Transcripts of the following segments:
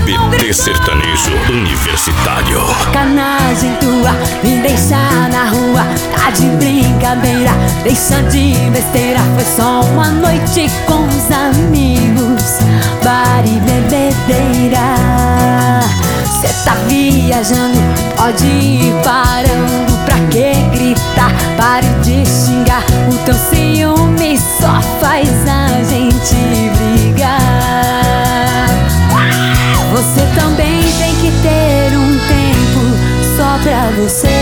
MT Sertanejo Universitário. Sacanagem tua, me deixar na rua, tá de brincadeira, deixa de besteira. Foi só uma noite com os amigos, bar e bebedeira. Cê tá viajando, pode ir parando, pra que gritar? Pare de xingar, o teu ciúme só faz a gente brigar. Você também tem que ter um tempo só pra você.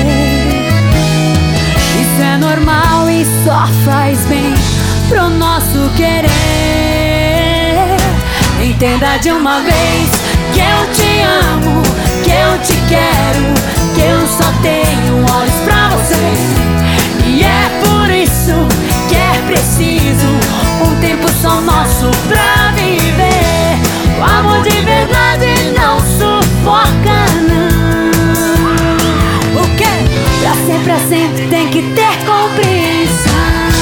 Isso é normal e só faz bem pro nosso querer. Entenda de uma vez que eu te amo, que eu te quero, que eu só tenho olhos pra você. E é por isso que é preciso um tempo só nosso pra viver. O amor de verdade não sufoca, não. O quê? Pra sempre tem que ter compreensão.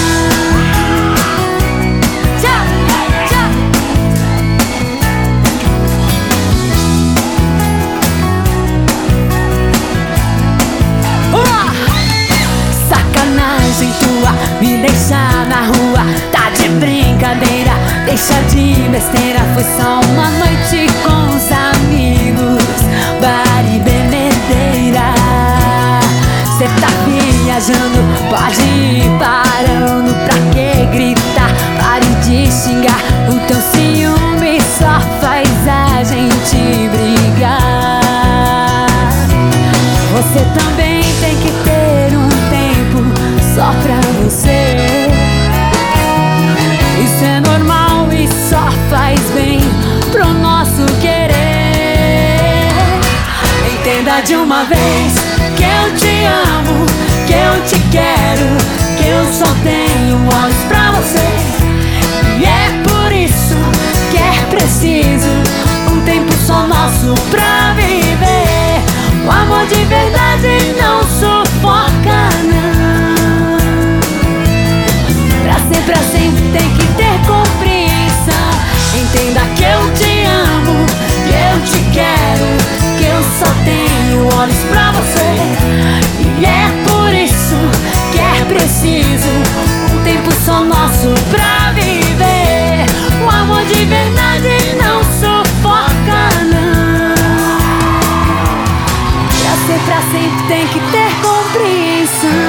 Sacanagem tua, me deixar na rua, tá de brincadeira, deixa de besteira. Foi só uma noite com os amigos, bar e bebedeira. Cê tá viajando, pode ir parando, pra que gritar? Pare de xingar, o teu ciúme só faz a gente brigar. Você também tem que ter um tempo só pra você. Isso é normal e só faz bem pro nosso querer. Entenda de uma vez que eu te amo, que eu te quero, que eu só tenho olhos pra você. E é por isso que é preciso um tempo só nosso pra viver. O amor de verdade não sufoca, não. Pra sempre tem que ter compreensão. Entenda que eu te amo, que eu te quero, que eu só tenho olhos pra você. E é por isso que é preciso um tempo só nosso pra viver. O amor de verdade não sufoca, não. Pra sempre tem que ter compreensão.